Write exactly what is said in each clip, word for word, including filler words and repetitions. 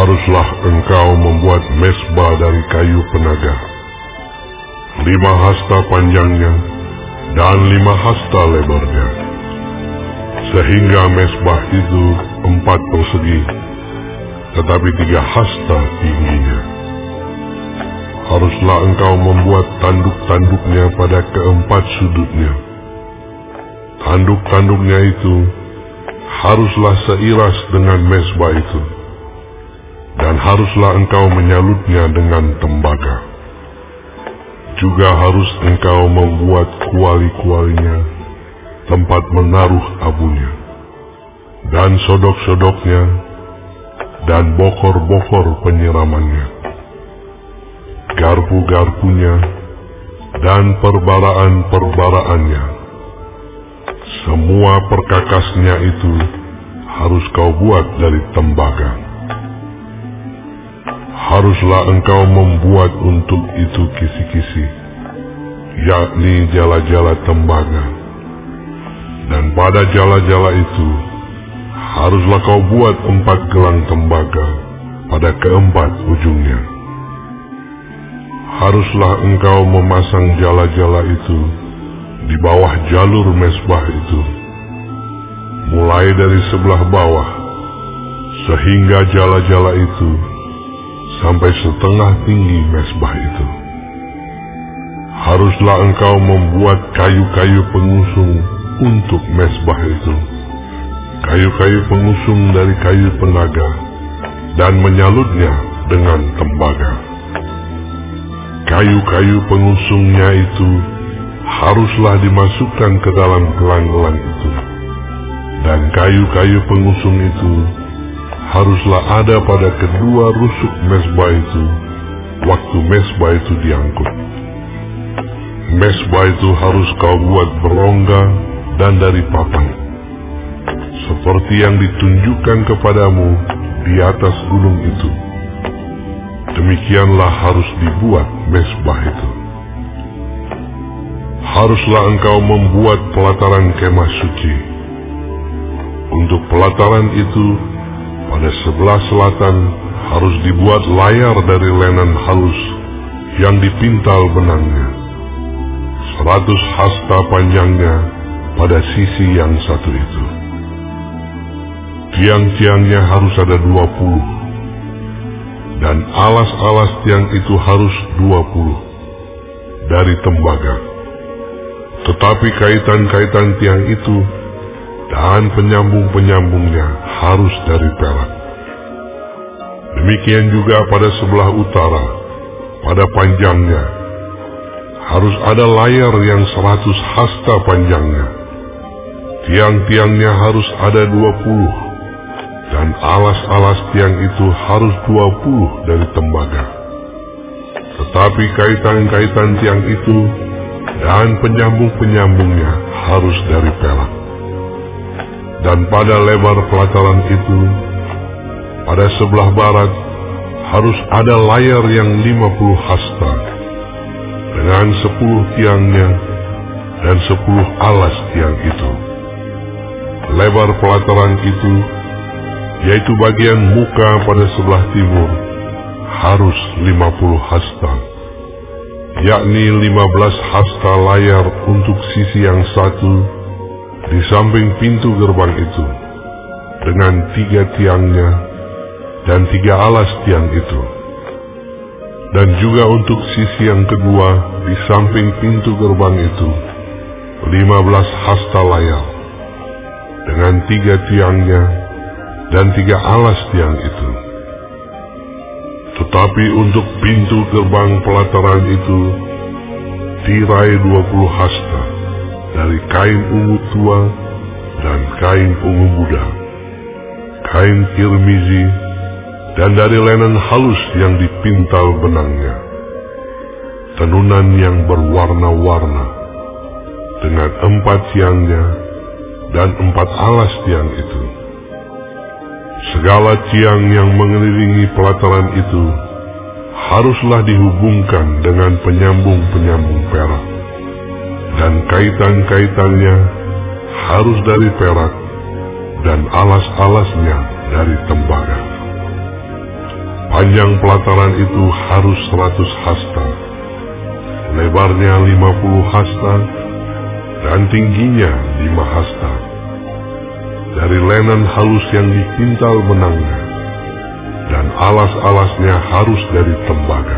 haruslah engkau membuat mezbah dari kayu penaga, lima hasta panjangnya dan lima hasta lebarnya, sehingga mezbah itu empat persegi, tetapi tiga hasta tingginya. Haruslah engkau membuat tanduk-tanduknya pada keempat sudutnya. Tanduk-tanduknya itu haruslah seiras dengan mezbah itu, dan haruslah engkau menyalutnya dengan tembaga. Juga harus engkau membuat kuali-kualinya, tempat menaruh abunya, dan sodok-sodoknya, dan bokor-bokor penyiramannya, garpu-garpunya, dan perbaraan-perbaraannya. Semua perkakasnya itu harus kau buat dari tembaga. Haruslah engkau membuat untuk itu kisi-kisi, yakni jala-jala tembaga. Dan pada jala-jala itu haruslah kau buat empat gelang tembaga pada keempat ujungnya. Haruslah engkau memasang jala-jala itu di bawah jalur mezbah itu, mulai dari sebelah bawah, sehingga jala-jala itu sampai setengah tinggi mezbah itu. Haruslah engkau membuat kayu-kayu pengusung untuk mezbah itu, kayu-kayu pengusung dari kayu penaga, dan menyalutnya dengan tembaga. Kayu-kayu pengusungnya itu haruslah dimasukkan ke dalam gelang-gelang itu, dan kayu-kayu pengusung itu haruslah ada pada kedua rusuk mezbah itu waktu mezbah itu diangkut. Mezbah itu harus kau buat berongga dan dari papan, seperti yang ditunjukkan kepadamu di atas gunung itu. Demikianlah harus dibuat mezbah itu. Haruslah engkau membuat pelataran kemah suci. Untuk pelataran itu, pada sebelah selatan harus dibuat layar dari lenan halus yang dipintal benangnya, seratus hasta panjangnya pada sisi yang satu itu. Tiang-tiangnya harus ada dua puluh, dan alas-alas tiang itu harus dua puluh dari tembaga. Tetapi kaitan-kaitan tiang itu dan penyambung-penyambungnya harus dari perak. Demikian juga pada sebelah utara, pada panjangnya, harus ada layar yang seratus hasta panjangnya. Tiang-tiangnya harus ada dua puluh, dan alas-alas tiang itu harus dua puluh dari tembaga. Tetapi kaitan-kaitan tiang itu dan penyambung-penyambungnya harus dari perak. Dan pada lebar pelataran itu, pada sebelah barat, harus ada layar yang lima puluh hasta, dengan sepuluh tiangnya dan sepuluh alas tiang itu. Lebar pelataran itu, yaitu bagian muka pada sebelah timur, harus lima puluh hasta, yakni lima belas hasta layar untuk sisi yang satu di samping pintu gerbang itu, dengan tiga tiangnya dan tiga alas tiang itu. Dan juga untuk sisi yang kedua di samping pintu gerbang itu, lima belas hasta layar, dengan tiga tiangnya dan tiga alas tiang itu. Tetapi untuk pintu gerbang pelataran itu, tirai dua puluh hasta dari kain ungu tua dan kain ungu muda, kain kirmizi, dan dari lenan halus yang dipintal benangnya, tenunan yang berwarna-warna, dengan empat tiangnya dan empat alas tiang itu. Segala tiang yang mengelilingi pelataran itu haruslah dihubungkan dengan penyambung-penyambung perak, dan kaitan-kaitannya harus dari perak, dan alas-alasnya dari tembaga. Panjang pelataran itu harus seratus hasta, lebarnya lima puluh hasta, dan tingginya lima hasta. Dari lenan halus yang dipintal benangnya, dan alas-alasnya harus dari tembaga.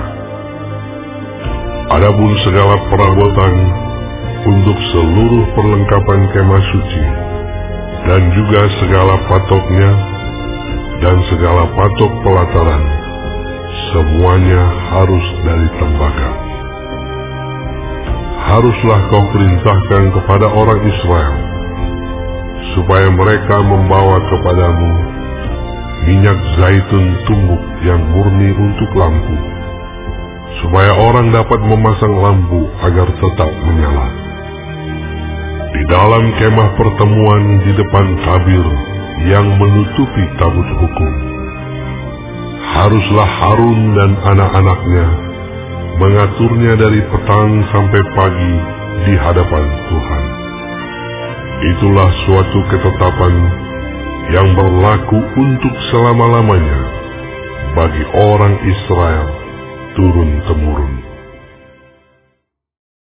Adapun segala perabotan untuk seluruh perlengkapan kemah suci, dan juga segala patoknya, dan segala patok pelataran, semuanya harus dari tembaga. Haruslah kau perintahkan kepada orang Israel, supaya mereka membawa kepadamu minyak zaitun tumbuk yang murni untuk lampu, supaya orang dapat memasang lampu agar tetap menyala. Di dalam kemah pertemuan di depan tabir yang menutupi tabut hukum, haruslah Harun dan anak-anaknya mengaturnya dari petang sampai pagi di hadapan Tuhan. Itulah suatu ketetapan yang berlaku untuk selama-lamanya bagi orang Israel turun-temurun.